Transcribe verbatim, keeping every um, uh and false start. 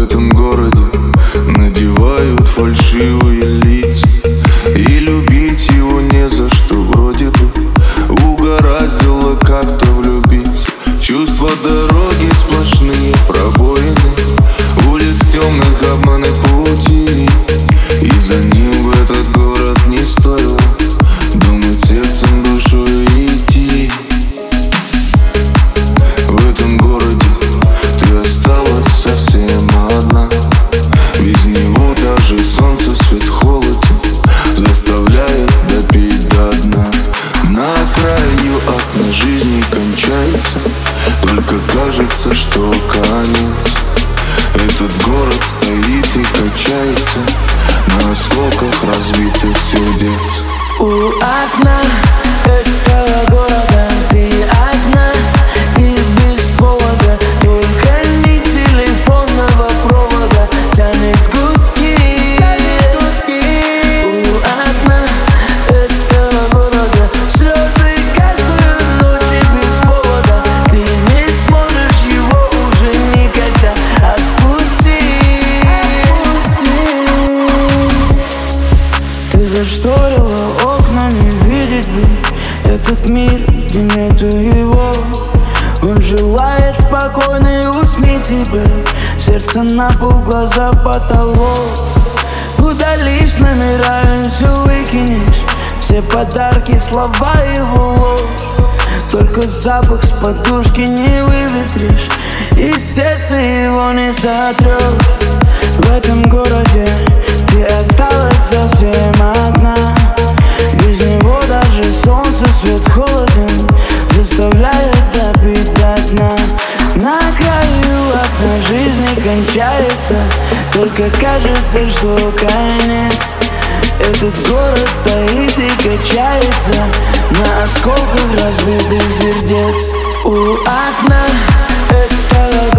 этом городе надевают фальшивые лица, и любить его не за что, вроде бы угораздило как-то влюбиться. Чувства дороги сплошные пробоины, улиц темных обманных пути, и за ним в этот город не стоило думать сердцем, душой идти. В этом городе ты осталась совсем одна, без него даже солнце свет холоден, заставляет допить до дна. На краю окна жизни кончается, только кажется, что конец. Этот город стоит и качается на осколках разбитых сердец. У окна этого города ты одна, и без повода, только не телефонного провода тянет гудки. У окна этого города слезы каждую ночь, и без повода ты не сможешь его уже никогда отпустить. Ты зашторила окна, не видеть бы этот мир, где нету его. Он желает спокойно и усни тебе, сердце на пол, глаза потолок. Удалишь номера и все выкинешь, все подарки, слова его ложь. Только запах с подушки не выветришь, и сердце его не сотрешь. В этом городе ты осталась совсем одна, без него даже солнце свет холоден, заставляет допить до дна. На краю окна жизни кончается, только кажется, что конец. Этот город стоит и качается на осколках разбитых сердец. У окна этого